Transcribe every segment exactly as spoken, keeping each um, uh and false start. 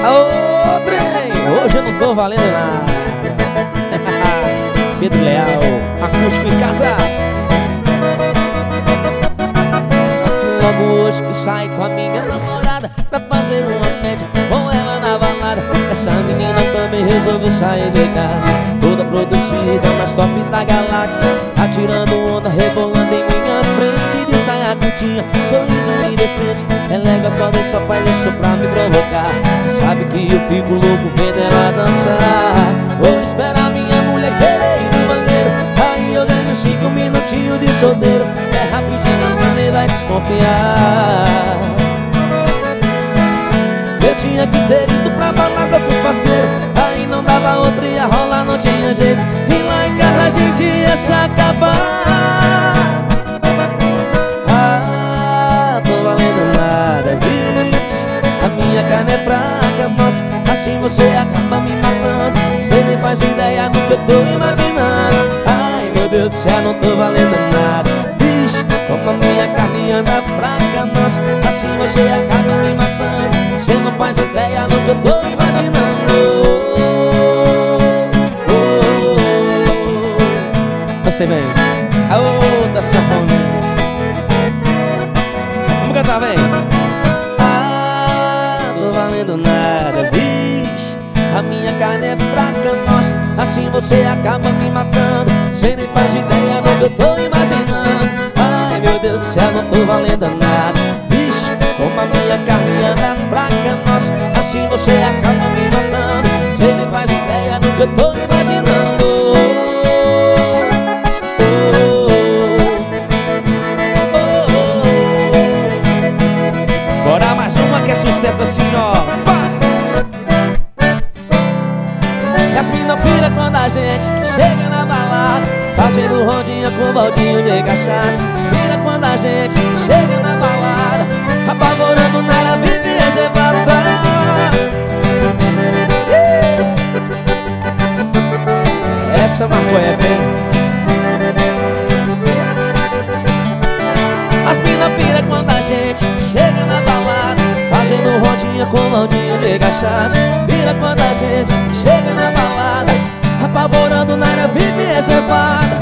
Ô, trem, hoje eu não tô valendo nada. Pedro Leal, acústico em casa. Logo hoje que saio com a minha namorada pra fazer uma média com ela na balada. Essa menina também resolveu sair de casa, toda produzida, mais top da galáxia, atirando onda, rebolando em minha frente, de saia curtinha, sorriso indecente. Ela gosta de só faz isso pra me provocar. Sabe que eu fico louco vendo ela dançar. Vou esperar minha mulher querer ir no banheiro, aí eu ganho cinco minutinhos de solteiro. É rapidinho, mano, e vai desconfiar. Eu tinha que ter ido pra balada com os parceiros, aí não dava outra, ia rolar, não tinha jeito. E lá em casa a gente ia se acabar. Ah, tô valendo nada, vixe. A minha carne é fraca, nossa, assim você acaba me matando. Cê nem faz ideia do que eu tô imaginando. Ai, meu Deus do céu, não tô valendo nada, vixe. Como a minha carne anda fraca, nossa, assim você acaba me matando. Cê não faz ideia do que eu tô imaginando. Oh, oh, oh. Você vem, a outra sanfona. Vamos cantar, vem. Ah, tô valendo nada, vixe. A minha carne é fraca, nossa, assim você acaba me matando. Cê nem faz ideia do que eu tô imaginando. Ai, meu Deus do céu, não tô valendo nada, vixe. Como a minha carne anda fraca, nossa, assim você acaba me matando. Cê nem faz ideia do que eu tô imaginando. Oh, oh, oh, oh. Bora mais uma que é sucesso assim, ó. Vai! E as mina pira quando a gente chega na balada, fazendo rodinha com baldinho de cachaça. Pira quando a gente chega na balada, apavorando nada, vive reservada. Essa marcou é bem. As mina pira quando a gente chega na balada, fazendo rodinha com baldinho de cachaça. Pira quando a gente chega na balada, apavorando nada, vive reservada.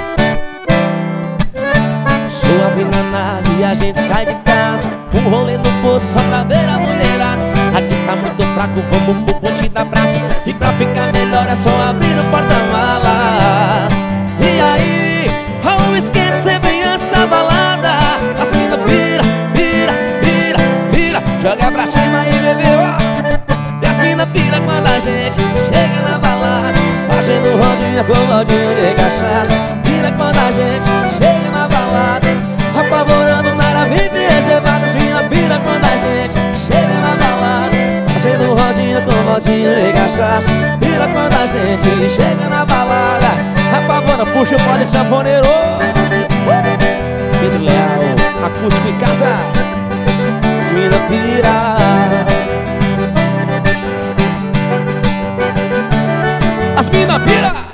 Suave na nave, a gente sai de casa, um rolê no poço só pra ver a mulherada. Aqui tá muito fraco, vamos pro ponte da praça, e pra ficar melhor é só abrir o porta-malas. E aí, rola um esquenta, cê vem antes da balada. As mina pira, pira, pira, pira, joga pra cima e bebeu, ó. E as mina pira quando a gente chega na balada, fazendo rodinha com baldinho de cachaça. Pira quando a gente chega na balada, apavorando nada, vive reservada. As mina pira quando a gente chega na balada, fazendo rodinha com baldinho de cachaça. Pira quando a gente chega na balada, apavora, puxa o pó de sanfoneiro. Pedro Leal, acústico em casa. As mina pira, as mina pira.